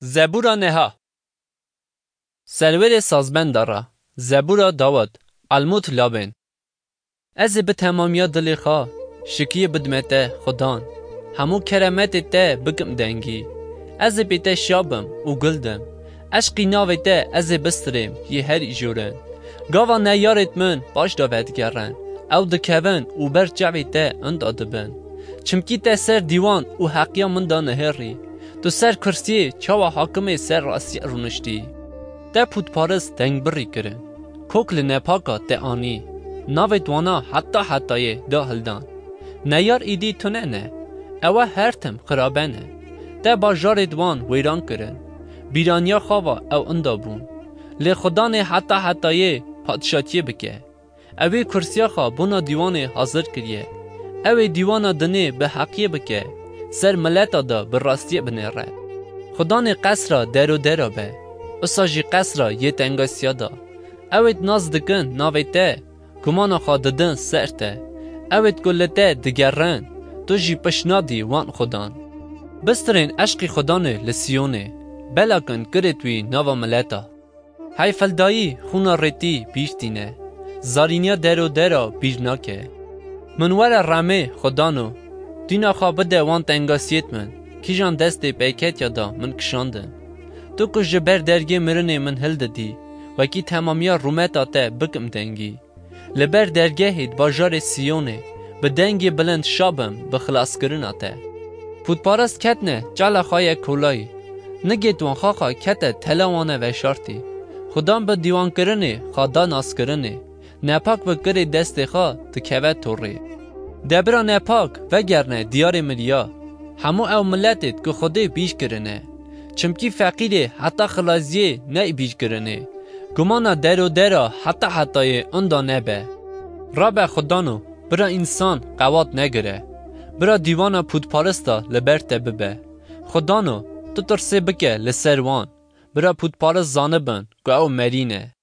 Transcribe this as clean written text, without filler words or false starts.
زبورا نها سلویر سازبندارا زبورا داود الموت لابن از به تمامی دل خوا شکی بدمته خدان همو کرامت ته بکم دنگی از بیت شابم و گلدم عشقی ناوی ته از بستریم یه هر ایجورن گاوا نیارت من باش داود گرن او دکوون و بر جوی ته اندادبن چمکی ته سر دیوان و حقیا من دا نهری تو سر کرسی چاوا حاکم سر راسی رونشتی ته پودپارس دنگ بری کرن کوکل نپاکا ته آنی ناوی دوانا حتی دا هلدان نیار ایدی تو نه اوه هرتم خرابنه ته باجار دوان ویران کرن بیرانیا خوا او اندابون لی خدان حتی پادشاتی بکه اوه کرسیا خوا بونا دیوان حاضر کریه اوه دیوانا دنه به حقیه بکه سر ملتا دا به راستیه بنره خدان قصرا درو به اساجی قصرا یه تنگاسیا دا اوه ناز دکن ناوی ته کمانا خوا ددن سر ته اوه گلته دگرن تو جی پشنادی وان خدان بسترین عشقی خدانه لسیونه بلاکن کرتوی ناوا ملتا های فلدایی خونا ریتی بیشتینه زارینیا درو بیرناکه منور رامه خدانو دینا خواه بده وان تنگاسیت من کیجان دست بیکت یادا من کشاندن تو که جبر درگه مرنه من هل دادی وکی تمامیا رومتا ته بکم دنگی لبر درگه هید باجار سیونه به دنگی بلند شابم به خلاص کرنا ته پودپارست کتنه جالا خواه کولای نگید وان خواه کته تلاوانه و شارتی خدام به دیوان کرنه خدا ناس کرنه نپاک بکره دست خواه تکوه توره دبرا نپاک وگرنه دیار ملیا همو او ملتت که خوده بیش کرنه چمکی فقیره حتی خلازیه نه بیش کرنه گمانا درو حتی اندا نبه رابع خدانو برا انسان قوات نگره برا دیوانا پودپارستا لبرته ببه خدانو تو ترسه بکه لسروان برا پودپارست زانه بن که او مرینه